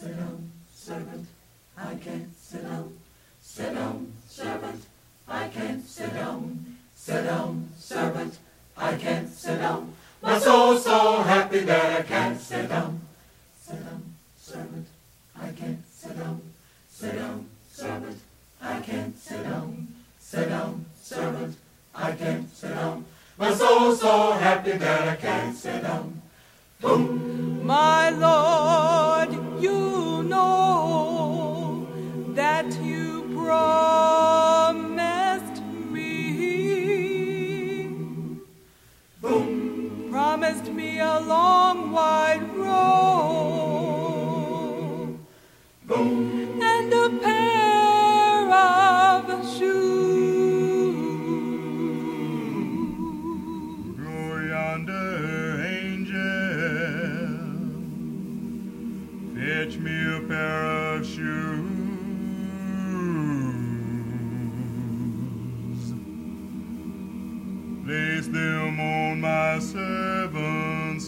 sit down, servant, I can't sit down. Sit down, servant, I can't sit down. Sit down, servant, I can't sit down. My soul's so happy that I can't sit down. Sit down, servant, I can't sit down. Sit down, servant, I can't sit down. Sit down, servant, I can't sit down. My soul's so happy that I can't sit down. Boom. My Lord, you know that you promised me. Boom. Promised me a long wide road. Boom. And a pair of shoes. Go yonder, angel, fetch me a pair of shoes. Place them on my servant's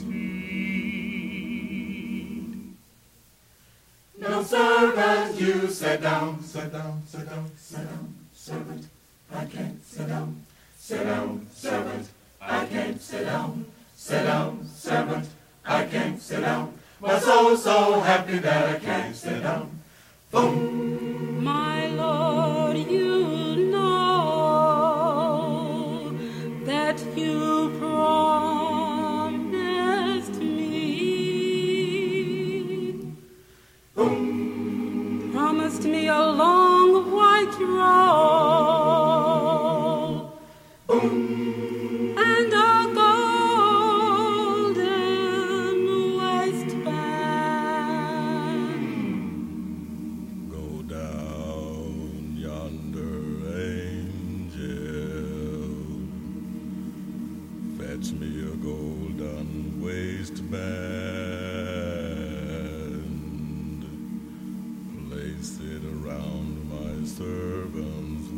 feet. Now, servant, you sit down, sit down, sit down, sit down, servant, I can't sit down. Sit down, servant, I can't sit down. Sit down, servant, I can't sit down. My soul's so happy that I can't sit down. Boom. My Lord, you know that you promised me. Boom. Promised me a long white road. Boom. And a golden waistband. Go down yonder, angel, fetch me a golden waistband, place it around my servant's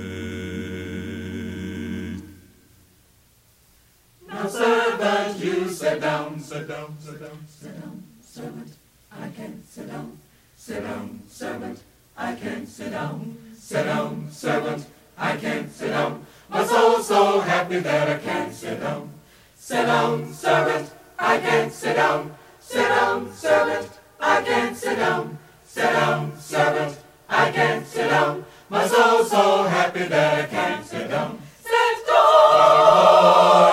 waist. Now, servant, you sit down, sit down, sit down, sit down, servant, I can't sit down. Sit down, servant, I can't sit down. Sit down, servant, I can't sit down. My soul's so happy that I can't sit down. Sit down, servant, I can't sit down. Sit down, servant, I can't sit down. Sit down, servant, I can't sit down. My soul's so happy that I can't sit down. Sit down!